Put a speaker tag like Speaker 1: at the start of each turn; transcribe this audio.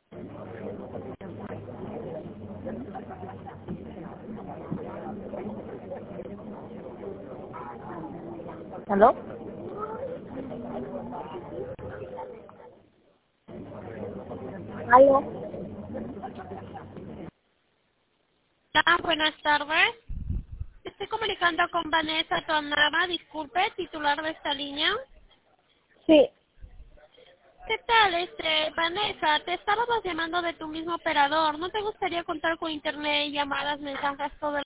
Speaker 1: ¿Aló? ¿Aló?
Speaker 2: Hola, buenas tardes. Estoy comunicando con Vanessa Tonava, disculpe, titular de esta línea.
Speaker 1: Sí.
Speaker 2: ¿Qué tal, Vanessa? Te estábamos llamando de tu mismo operador. ¿No te gustaría contar con internet, llamadas, mensajes, todo